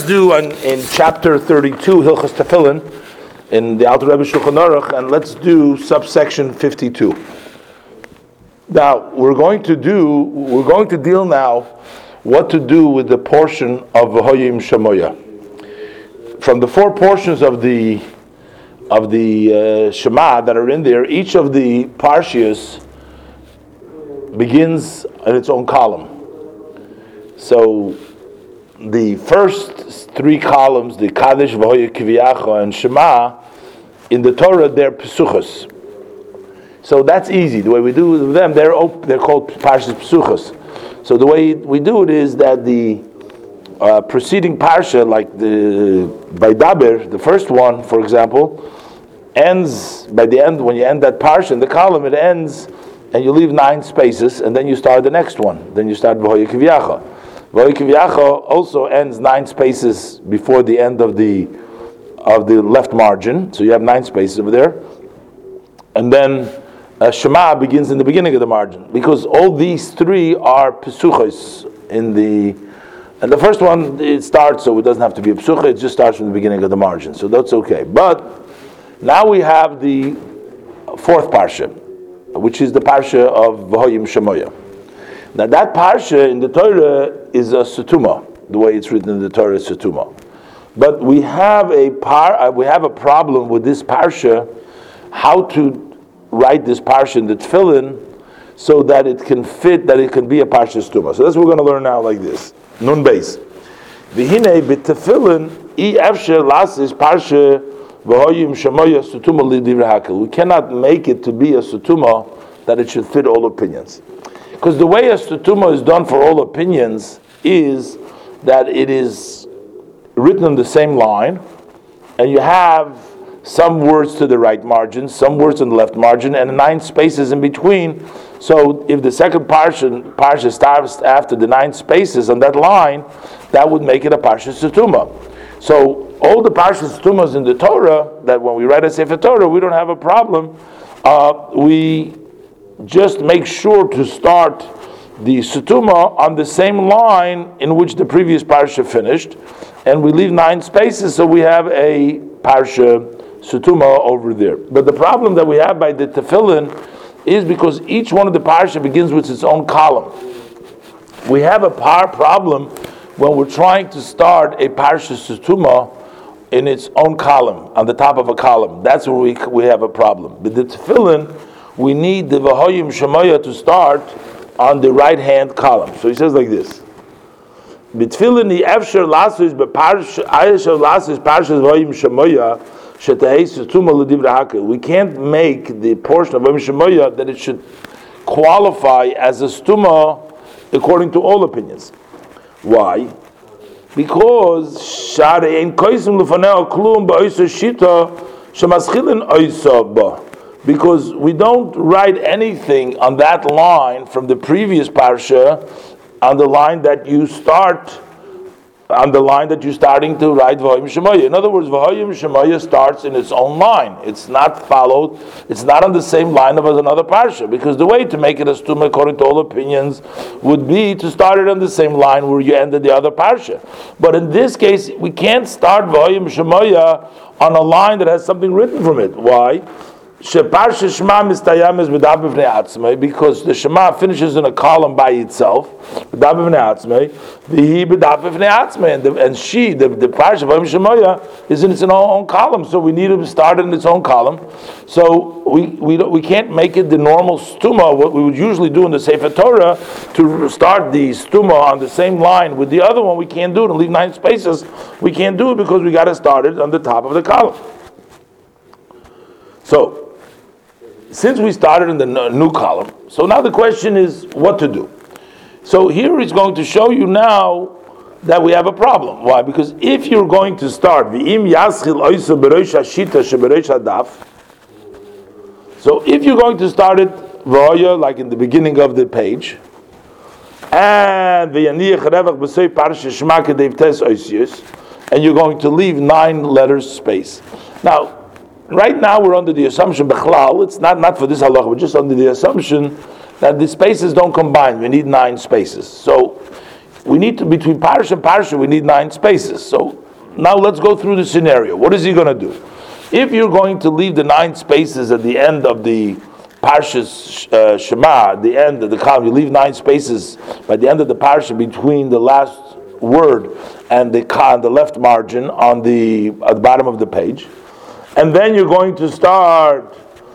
do in chapter 32, Hilchos Tefillin, in the Alter Rebbe Shulchan Aruch, and let's do subsection 52. Now, we're going to deal now what to do with the portion of V'hoyim Shemoya. From the four portions of the Shema that are in there, each of the Parshias begins in its own column. So the first three columns, the Kadesh, V'hoya, Kiviyacha, and Shema, in the Torah they're Pesuchos. So that's easy. The way we do with them, they're called Parshas Pesuchos. So the way we do it is that the preceding Parsha, like the Vaydaber, the first one, for example, ends by the end. When you end that Parsha in the column, it ends, and you leave 9 spaces, and then you start the next one. Then you start V'hoya Kiviyacha. V'hoya Kiviyacha also ends 9 spaces before the end of the left margin. So you have 9 spaces over there, and then Shema begins in the beginning of the margin, because all these three are Pesuchos and the first one, it starts, so it doesn't have to be a Pesucha, it just starts from the beginning of the margin, so that's okay. But now we have the fourth Parsha, which is the Parsha of V'hoyim Shemoya. Now that Parsha in the Torah is a Sutuma, the way it's written in the Torah is Sutuma. But we have a problem with this Parsha, how to write this Parsha in the Tefillin so that it can fit, that it can be a Parsha Stuma. So that's what we're going to learn now like this. Nun Beis. V'hinei b'tefillin I efsher lasis Parsha V'hoyim Shemoya Sutuma L'divrei Hakel. We cannot make it to be a Sutuma that it should fit all opinions. Because the way a Sutuma is done for all opinions is that it is written on the same line, and you have some words to the right margin, some words on the left margin, and 9 spaces in between. So if the second parsha starts after the 9 spaces on that line, that would make it a Parsha Sutuma. So all the Parsha Sutumas in the Torah, that when we write a Sefer Torah, we don't have a problem. We just make sure to start the Sutuma on the same line in which the previous Parsha finished, and we leave 9 spaces, so we have a Parsha Sutuma over there. But the problem that we have by the Tefillin is because each one of the Parsha begins with its own column. We have a problem when we're trying to start a Parsha Sutuma in its own column, on the top of a column. That's where we have a problem. But the Tefillin, we need the V'hoyim Shemoya to start on the right-hand column. So he says like this. B'tefillin the efsher lasus b'parsha ayeshav lasus parshas V'hoyim Shemoya. We can't make the portion of V'hoyim Shemoya that it should qualify as a stuma according to all opinions. Why? Because because we don't write anything on that line from the previous parsha on the line that you start. On the line that you're starting to write V'hoyim Shemoya. In other words, V'hoyim Shemoya starts in its own line. It's not followed, it's not on the same line of another parsha, because the way to make it a stuma according to all opinions would be to start it on the same line where you ended the other parsha. But in this case, we can't start V'hoyim Shemoya on a line that has something written from it. Why? Because the Shema finishes in a column by itself, and the Parsha of V'hoyim Shemoya is in its own column, so we need to start it in its own column. So we can't make it the normal stuma, what we would usually do in the Sefer Torah, to start the stuma on the same line with the other one. We can't do it and leave 9 spaces. We can't do it because we got to start it on the top of the column. So, since we started in the new column, so now the question is what to do. So here he's going to show you now that we have a problem. Why? Because if you're going to start so if you're going to start it V'hoya, like in the beginning of the page, and you're going to leave 9 letters space. Now, right now we're under the assumption, Bechlal, it's not for this halacha, we're just under the assumption that the spaces don't combine. We need 9 spaces. So we need to, between parsha and parsha, we need 9 spaces. So now let's go through the scenario. What is he going to do? If you're going to leave the 9 spaces at the end of the Parshas Shema, at the end of the column, you leave 9 spaces by the end of the parsha between the last word and the left margin at the bottom of the page, and then you're going to start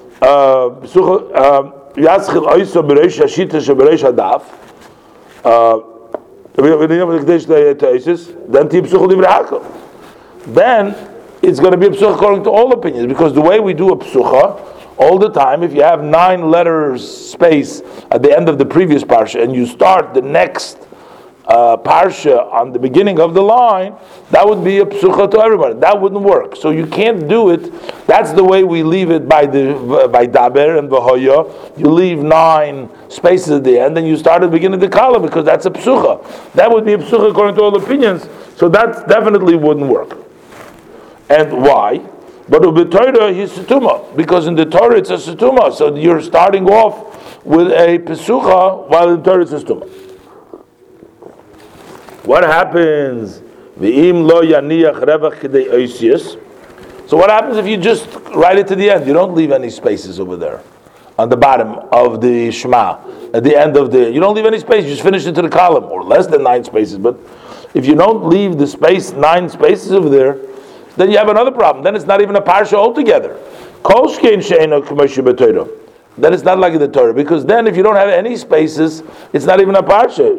Yaschil Oiso Bereish Hashita Shebereish Hadaf. Then it's going to be a psucha according to all opinions, because the way we do a psucha all the time, if you have 9 letters space at the end of the previous parsha and you start the next parsha on the beginning of the line, that would be a psucha to everybody. That wouldn't work. So you can't do it. That's the way we leave it by daber and v'hoya. You leave 9 spaces at the end, and you start at the beginning of the column, because that's a psucha. That would be a psucha according to all opinions. So that definitely wouldn't work. And why? But in the Torah, he's setuma, because in the Torah it's a setuma. So you're starting off with a pesucha while in the Torah it's a setuma. What happens? So what happens if you just write it to the end? You don't leave any spaces over there on the bottom of the Shema. At the end of you don't leave any space. You just finish it to the column, or less than 9 spaces. But if you don't leave the space, 9 spaces over there, then you have another problem. Then it's not even a parsha altogether. Then it's not like in the Torah, because then if you don't have any spaces, it's not even a parsha.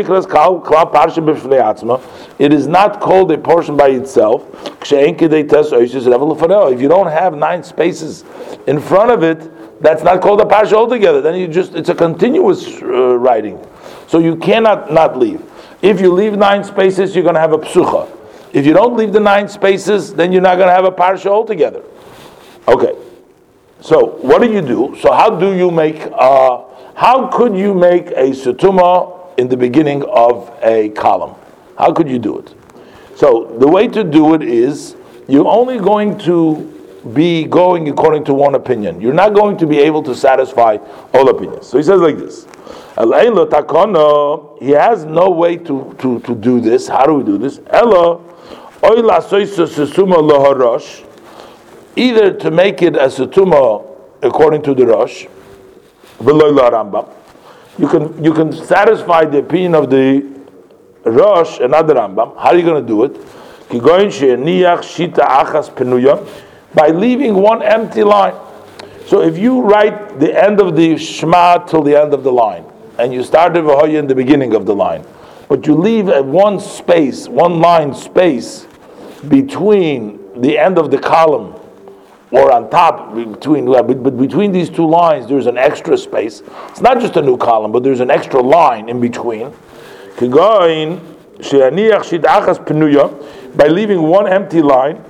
It is not called a portion by itself. If you don't have 9 spaces in front of it, that's not called a parsha altogether. Then it's a continuous writing. So you cannot not leave. If you leave 9 spaces, you're going to have a psucha. If you don't leave the 9 spaces, then you're not going to have a parsha altogether. Okay. So what do you do? So how could you make a setuma in the beginning of a column? How could you do it? So the way to do it is, you're only going to be going according to one opinion. You're not going to be able to satisfy all opinions. So he says like this. He has no way to do this. How do we do this? Either to make it a setuma according to the Rosh, you can satisfy the opinion of the Rosh and not the Rambam. How are you going to do it? By leaving one empty line. So if you write the end of the Shema till the end of the line, and you start the V'hoya in the beginning of the line, but you leave one line space between the end of the column, or on top, between these 2 lines, there's an extra space. It's not just a new column, but there's an extra line in between. By leaving one empty line,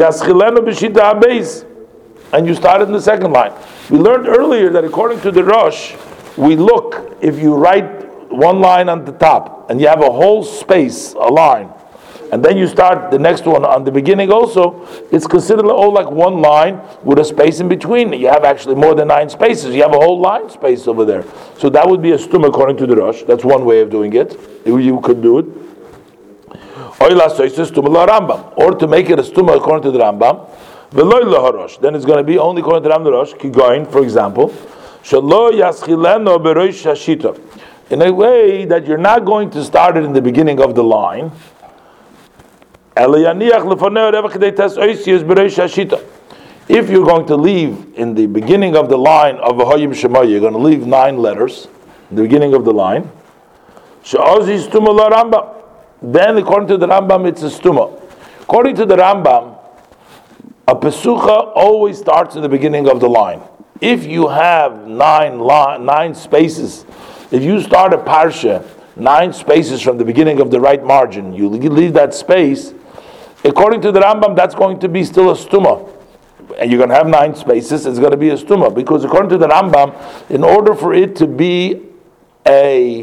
and you started in the second line. We learned earlier that according to the Rosh, we look, if you write one line on the top, and you have a whole space, a line, and then you start the next one on the beginning also, it's considered all like one line with a space in between. You have actually more than 9 spaces. You have a whole line space over there. So that would be a stum according to the Rosh. That's one way of doing it. You could do it. Or to make it a stum according to the Rambam. Then it's going to be only according to the Rambam Rosh. Kigoin, for example. In a way that you're not going to start it in the beginning of the line. If you're going to leave in the beginning of the line of V'hoyim Shema, you're going to leave 9 letters in the beginning of the line. Then, according to the Rambam, it's a stuma. According to the Rambam, a pesucha always starts in the beginning of the line. If you have 9 spaces, if you start a parsha 9 spaces from the beginning of the right margin, you leave that space. According to the Rambam, that's going to be still a stuma. And you're going to have 9 spaces, it's going to be a stuma. Because according to the Rambam, in order for it to be a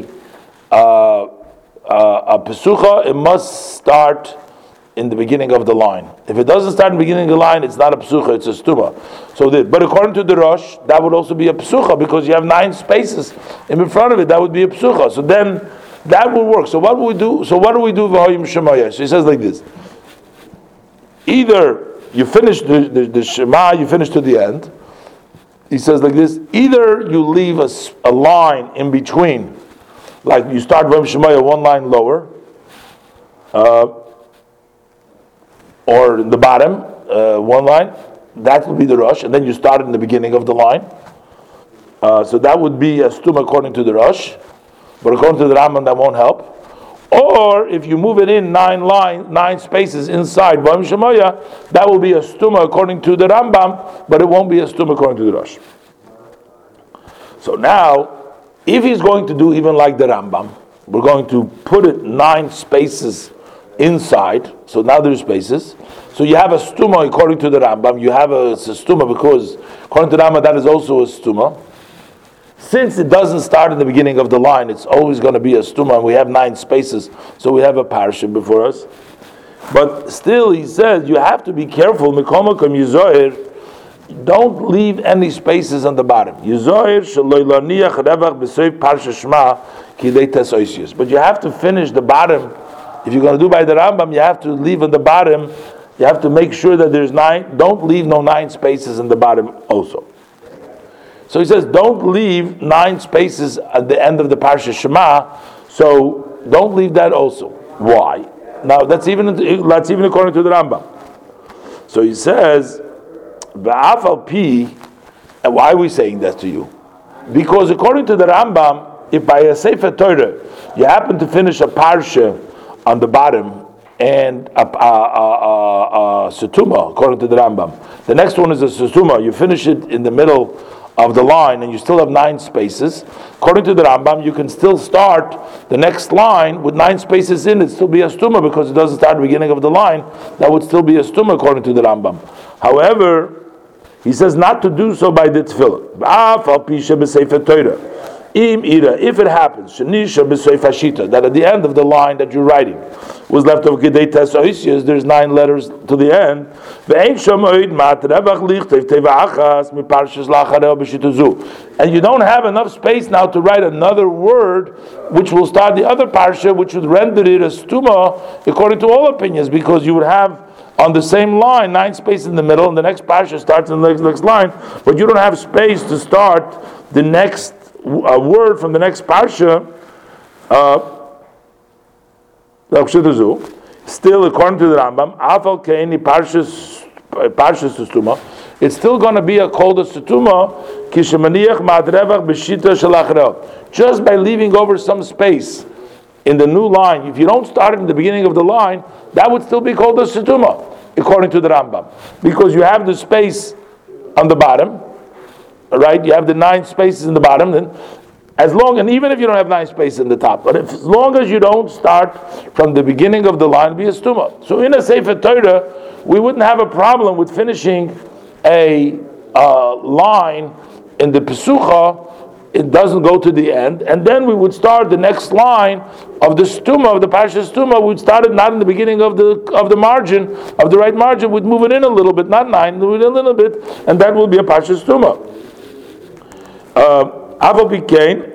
pesucha, it must start in the beginning of the line. If it doesn't start in the beginning of the line, it's not a pesucha, it's a stuma. But according to the Rosh, that would also be a pesucha, because you have 9 spaces in front of it, that would be a pesucha. So then, That will work. So what do we do? So v'hoyim shemaya? So he says like this. Either you finish the Shema, you finish to the end. He says like this. Either you leave a line in between, like you start v'hoyim shemaya one line lower, or in the bottom, one line. That would be the rush, and then you start in the beginning of the line. So that would be a stum according to the rush, but according to the Rambam that won't help. Or if you move it in 9 spaces inside v'hoyim shemaya, that will be a stum according to the Rambam, but it won't be a stum according to the rush. So now, if he's going to do even like the Rambam, we're going to put it 9 spaces inside. So now there's spaces. So you have a stuma according to the Rambam. You have a stuma because according to the Rambam that is also a stuma. Since it doesn't start in the beginning of the line, it's always going to be a stuma. And we have 9 spaces, so we have a parsha before us. But still, he says you have to be careful. Mikomakom yizoir. Don't leave any spaces on the bottom. Yizoir shaloi laniach revach b'soif parsha shma kidei tesoisius. But you have to finish the bottom. If you're going to do by the Rambam, you have to leave on the bottom. You have to make sure that there's 9. Don't leave no 9 spaces in the bottom also. So he says, don't leave 9 spaces at the end of the Parsha Shema. So don't leave that also. Why? Now that's even according to the Rambam. So he says, Ba'afal pi. And why are we saying that to you? Because according to the Rambam, if by a Sefer Torah you happen to finish a Parsha on the bottom and a setuma, according to the Rambam. The next one is a setuma. You finish it in the middle of the line and you still have 9 spaces. According to the Rambam, you can still start the next line with 9 spaces in. It still be a stuma because it doesn't start at the beginning of the line. That would still be a stuma according to the Rambam. However, he says not to do so by the tefillah. If it happens, that at the end of the line that you're writing was left of Gedei Tesoisius, there's 9 letters to the end. And you don't have enough space now to write another word which will start the other parsha, which would render it a stuma according to all opinions, because you would have on the same line 9 spaces in the middle, and the next parsha starts in the next line, but you don't have space to start the next word from the next parsha. Still, according to the Rambam, afal keini parshas stuma, it's still going to be called a stuma kishemaniach madrevach b'shita shalachrel. Just by leaving over some space in the new line, if you don't start in the beginning of the line, that would still be called a stuma, according to the Rambam, because you have the space on the bottom. Right, you have the 9 spaces in the bottom. Then, and even if you don't have 9 spaces in the top, but as long as you don't start from the beginning of the line, it'll be a stuma. So in a Sefer Torah, we wouldn't have a problem with finishing a line in the Pesucha. It doesn't go to the end, and then we would start the next line of the stuma of the Parsha stuma. We'd start it not in the beginning of the margin of the right margin. We'd move it in a little bit, not 9, move it in a little bit, and that will be a Parsha stuma. Because the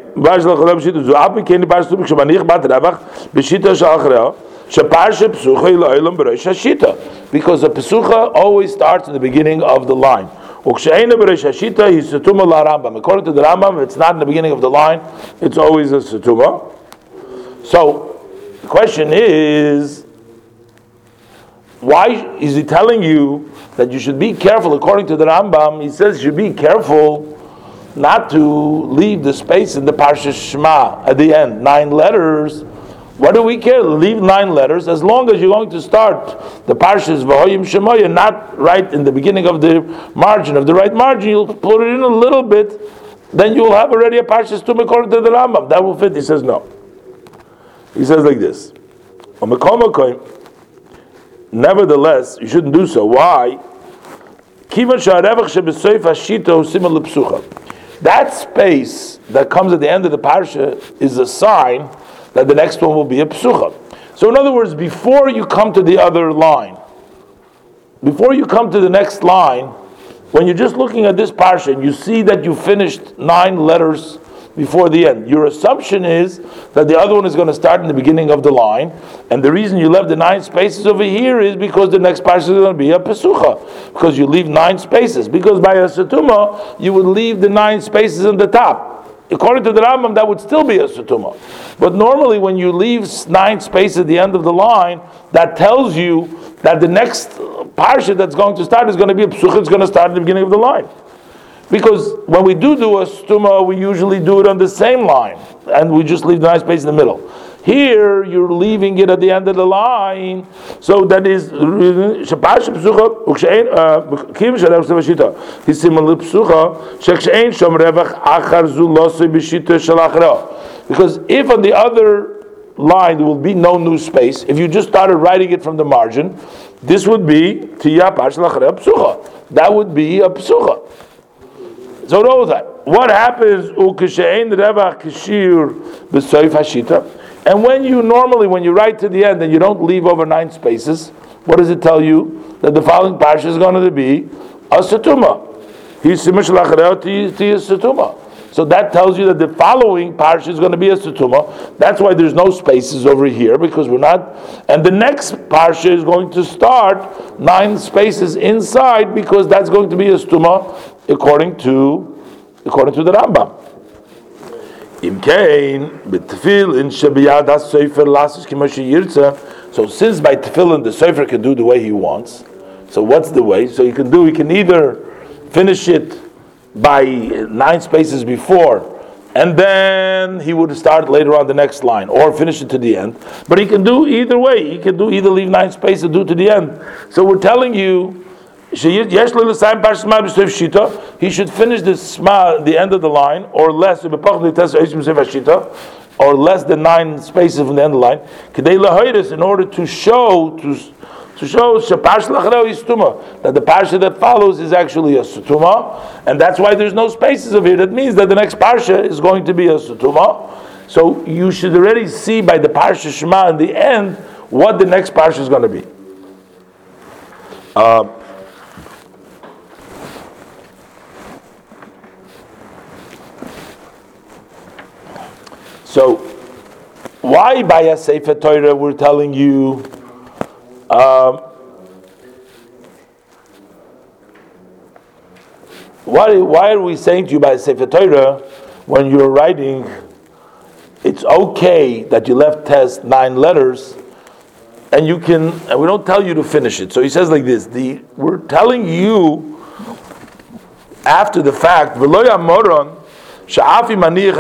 Pesucha always starts in the beginning of the line. According to the Rambam, if it's not in the beginning of the line, it's always a setuma. So the question is, why is he telling you that you should be careful? According to the Rambam, he says you should be careful not to leave the space in the Parsha Shema at the end, 9 letters. What do we care? Leave 9 letters as long as you're going to start the Parshas v'hoyim shemaya, not right in the beginning of the margin of the right margin. You'll put it in a little bit, then you'll have already a Parshas Tum according to the Rambam. That will fit. He says no. He says like this: nevertheless, you shouldn't do so. Why? That space that comes at the end of the parsha is a sign that the next one will be a psucha. So in other words, before you come to the other line, before you come to the next line, when you're just looking at this parsha and you see that you finished 9 letters before the end. Your assumption is that the other one is going to start in the beginning of the line, and the reason you left the 9 spaces over here is because the next parsha is going to be a pesucha, because you leave 9 spaces. Because by a setuma, you would leave the 9 spaces in the top. According to the Rambam, that would still be a setuma. But normally when you leave 9 spaces at the end of the line, that tells you that the next parsha that's going to start is going to be a pesucha, it's going to start at the beginning of the line. Because when we do a setuma, we usually do it on the same line, and we just leave the 9 space in the middle. Here, you're leaving it at the end of the line, so that is because if on the other line there will be no new space, if you just started writing it from the margin, this would be that would be a psucha. So know that. What happens and when you write to the end and you don't leave over 9 spaces, what does it tell you? That the following parsha is going to be a setuma. So that tells you that the following parsha is going to be a setuma. That's why there's no spaces over here, because we're not. And the next parsha is going to start 9 spaces inside, because that's going to be a setuma according to the Rambam. So since by tefillin the sofer can do the way he wants, so what's the way? So he can either finish it by 9 spaces before, and then he would start later on the next line, or finish it to the end. But he can do either way. He can do either leave 9 spaces and do to the end. So we're telling you, he should finish the Shema, the end of the line, or less, or less than 9 spaces from the end of the line, in order to show that the parsha that follows is actually a setuma, and that's why there's no spaces over here. That means that the next parsha is going to be a setuma. So you should already see by the parsha Shema in the end what the next parsha is going to be. So, why by a Sefer Torah we're telling you why are we saying to you by a Sefer Torah when you're writing it's okay that you left test 9 letters and we don't tell you to finish it. So he says like this, we're telling you after the fact, according to the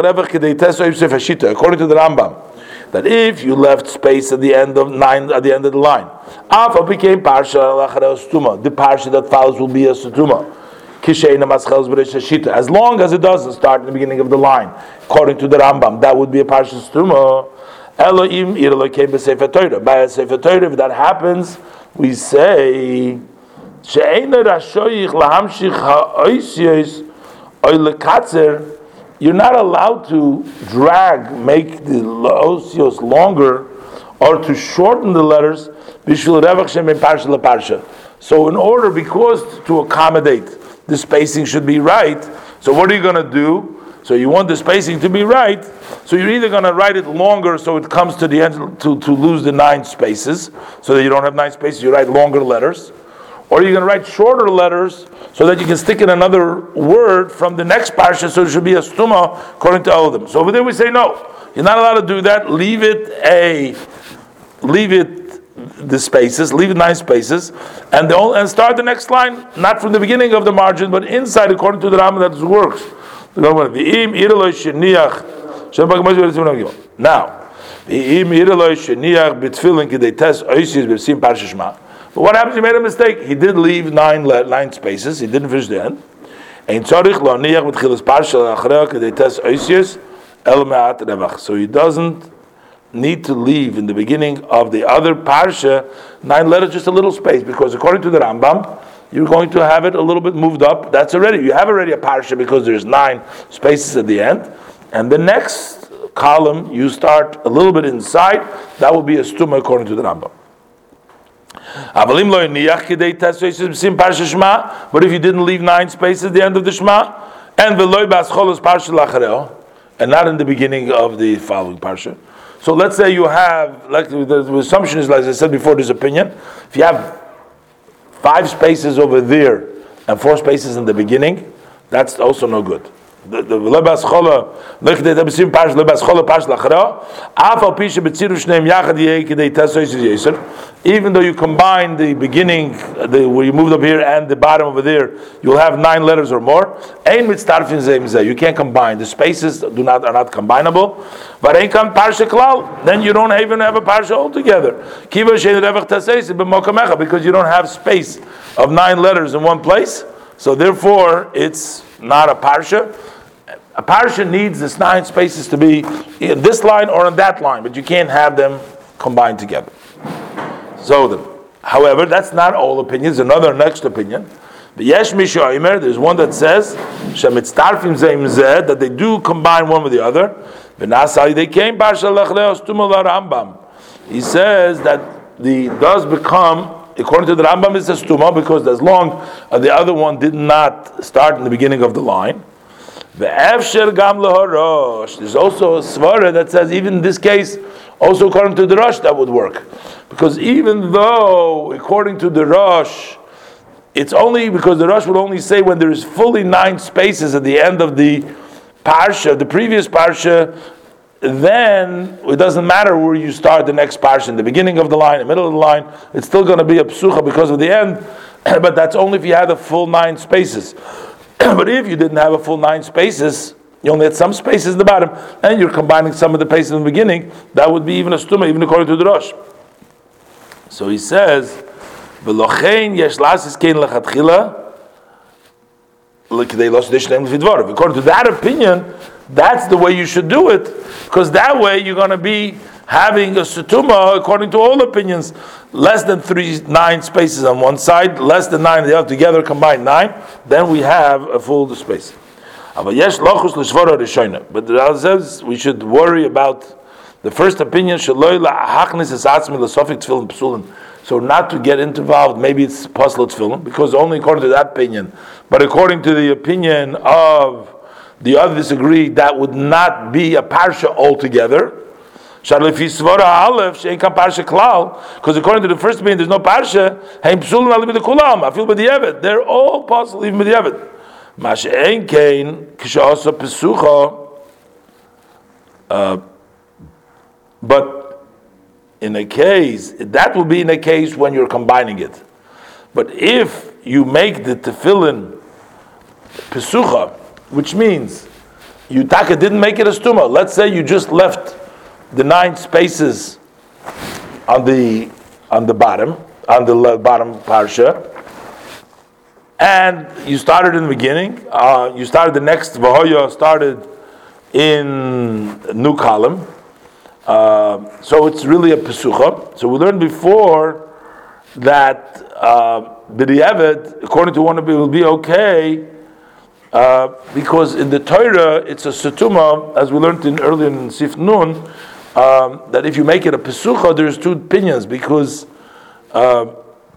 Rambam, that if you left space at the end of the line, became the parsha that follows will be a setuma. As long as it doesn't start in the beginning of the line, according to the Rambam, that would be a parsha setuma. By a Sefer Torah, if that happens, we say you're not allowed to make the osios longer, or to shorten the letters. So because to accommodate, the spacing should be right. So what are you going to do? So you want the spacing to be right. So you're either going to write it longer so it comes to the end to lose the 9 spaces, so that you don't have 9 spaces, you write longer letters. Or you're going to write shorter letters so that you can stick in another word from the next parsha, so it should be a stuma according to all of them. So over there we say no, you're not allowed to do that. Leave it the spaces, leave it 9 spaces, and start the next line not from the beginning of the margin, but inside according to the Rambam that works. Now. But what happens? He made a mistake. He did leave 9 spaces. He didn't finish the end. So he doesn't need to leave in the beginning of the other parsha 9 letters, just a little space, because according to the Rambam, you're going to have it a little bit moved up. You have already a parsha because there's 9 spaces at the end, and the next column you start a little bit inside. That will be a stuma according to the Rambam. But if you didn't leave 9 spaces at the end of the Shema, and and not in the beginning of the following parsha. So let's say you have, like the assumption is, like I said before, this opinion. If you have 5 spaces over there and 4 spaces in the beginning, that's also no good. The lebas chola lekhdei tabesim pash lebas chola pash lachra afal pisha betziru shneim yachad yekidei tasois yeser. Even though you combine the beginning, where you moved up here, and the bottom over there, you'll have 9 letters or more. Ein mitztarfin zeim zeh. You can't combine. The spaces are not combinable. But ein kan parsha klal. Then you don't even have a parsha altogether. Kiva shein revach taseis b'mokamecha, because you don't have space of 9 letters in one place. So therefore, it's not a parsha. A parsha needs this 9 spaces to be in this line or in that line, but you can't have them combined together. So, however, that's not all opinions. Another next opinion. There's one that says that they do combine one with the other. He says that does become, according to the Rambam, it's a stuma, because as long as the other one did not start in the beginning of the line. There's also a svara that says, even in this case, also according to the Rosh, that would work. Because even though, according to the Rosh, it's only because the Rosh will only say when there is fully 9 spaces at the end of the parsha, the previous parsha, then it doesn't matter where you start the next parsha, in the beginning of the line, the middle of the line, it's still going to be a psucha because of the end, but that's only if you had the full 9 spaces. But if you didn't have a full 9 spaces, you only had some spaces at the bottom, and you're combining some of the spaces in the beginning, that would be even a stuma, even according to the Rosh. So he says, according to that opinion, that's the way you should do it, because that way you're going to be having a sutuma, according to all opinions, less than 9 spaces on one side, less than 9 on the other, together combined 9, then we have a full space. But the Ral says we should worry about the first opinion, so not to get involved, maybe it's puzzle tefillin, because only according to that opinion, but according to the opinion of the others agree, that would not be a parsha altogether. Because according to the first opinion, there's no parsha. They're all puzzle, even with the Yevet. But in a case, that will be in a case when you're combining it. But if you make the tefillin pesucha, which means you taka didn't make it a stuma. Let's say you just left the 9 spaces on the bottom parsha, and you started in the beginning. You started the next Vahoya started in a new column. So it's really a pesucha. So we learned before that b'diavad, according to one of it, will be okay, because in the Torah it's a setuma, as we learned earlier in Sif Nun, that if you make it a pesucha, there's 2 opinions, because the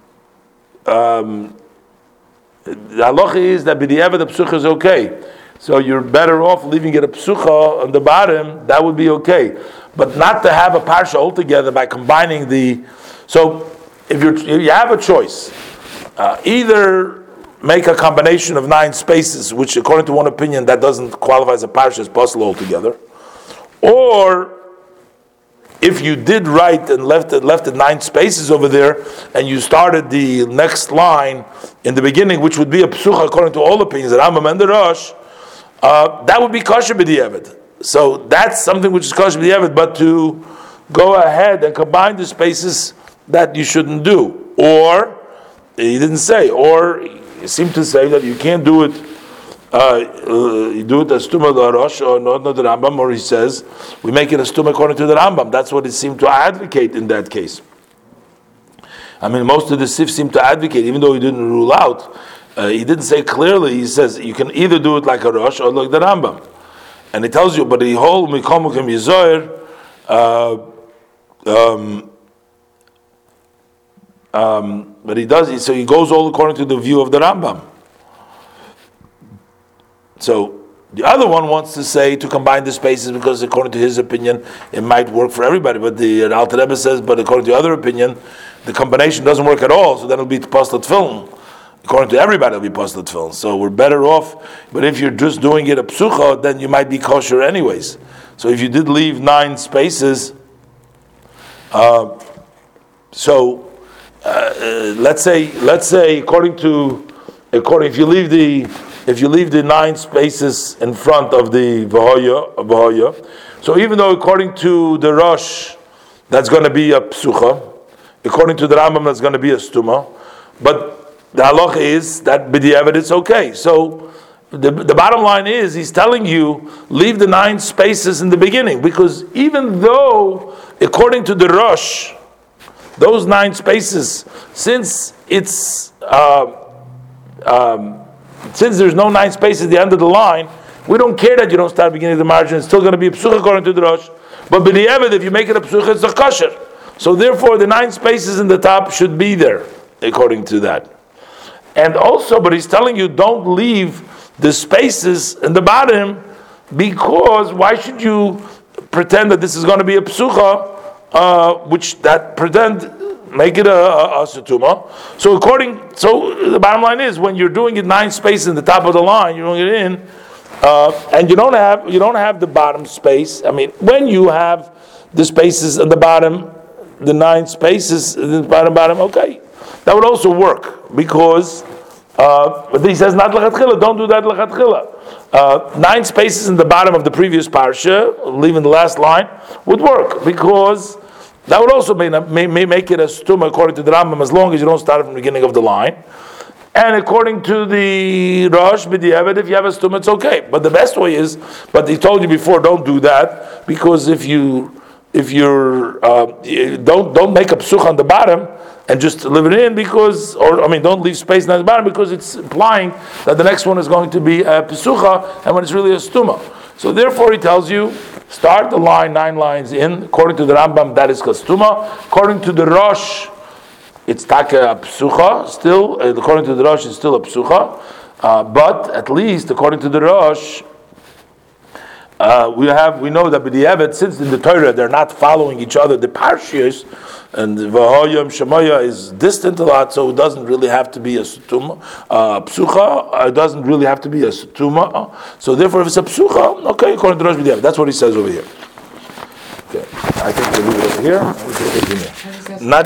halacha is that b'diavad the pesucha is okay. So you're better off leaving it a psucha on the bottom, that would be okay. But not to have a parsha altogether by combining the... So if you have a choice, either make a combination of 9 spaces, which according to one opinion that doesn't qualify as a parsha, is possible altogether, or if you did write and left the 9 spaces over there, and you started the next line in the beginning, which would be a psucha according to all opinions, the Rambam and the Rosh, that would be kosher b'diavad. So that's something which is kosher b'diavad, but to go ahead and combine the spaces, that you shouldn't do. Or, he didn't say, or he seemed to say that you can't do it, you do it as Stuma Rosh, or not the Rambam, or he says, we make it a Stuma according to the Rambam. That's what he seemed to advocate in that case. I mean, most of the Sif seem to advocate, even though he didn't rule out, he didn't say clearly. He says you can either do it like a Rosh or like the Rambam, and he tells you. But the whole Mikomukim Yizoyer, but he does. So he goes all according to the view of the Rambam. So The other one wants to say to combine the spaces because according to his opinion, it might work for everybody. But the Alter Rebbe says, but according to the other opinion, the combination doesn't work at all. So then it'll be Paslat Film. According to everybody, it'll be Paslat Film. So we're better off. But if you're just doing it a psucha, then you might be kosher anyways. So if you did leave 9 spaces, let's say if you leave the 9 spaces in front of the Vahoya, so even though according to the Rosh, that's going to be a Psucha, according to the Rambam, that's going to be a Stuma, but the halacha is that b'diavad it's okay. So the bottom line is, he's telling you, leave the 9 spaces in the beginning, because even though, according to the Rosh, those 9 spaces, since it's since there's no 9 spaces at the end of the line, we don't care that you don't start beginning of the margin. It's still going to be a psucha according to the Rosh. But b'diavad, if you make it a psucha, it's a kosher. So therefore, the 9 spaces in the top should be there, according to that. And also, but he's telling you, don't leave the spaces in the bottom, because why should you pretend that this is going to be a psucha, which that pretend make it a setuma. So the bottom line is, when you're doing it 9 spaces in the top of the line, you're doing it in, and you don't have the bottom space. I mean, when you have the spaces at the bottom, the 9 spaces in the bottom, okay, that would also work, because but he says not lechatchila. Don't do that lechatchila. 9 spaces in the bottom of the previous parsha, leaving the last line, would work, because that would also may make it a stuma according to the Rambam, as long as you don't start from the beginning of the line. And according to the Rosh b'diavad, if you have a stuma, it's okay. But the best way is, but he told you before, don't do that, because if you're don't make a psucha on the bottom and just leave it in, don't leave space on the bottom, because it's implying that the next one is going to be a psucha, and when it's really a stuma. So therefore, he tells you, start the line 9 lines in. According to the Rambam, that is kastuma. According to the Rosh, it's taka psucha. Still, according to the Rosh, it's still a psucha. But at least, according to the Rosh, we know that b'diavad, since in the Torah they're not following each other, the parshias, and Vahoyam Shemaya is distant a lot, so it doesn't really have to be a sutuma. Psucha, it doesn't really have to be a sutuma. So therefore, if it's a psucha, okay, according to Rosh b'diavad, that's what he says over here. Okay, I think we'll leave it over here. Not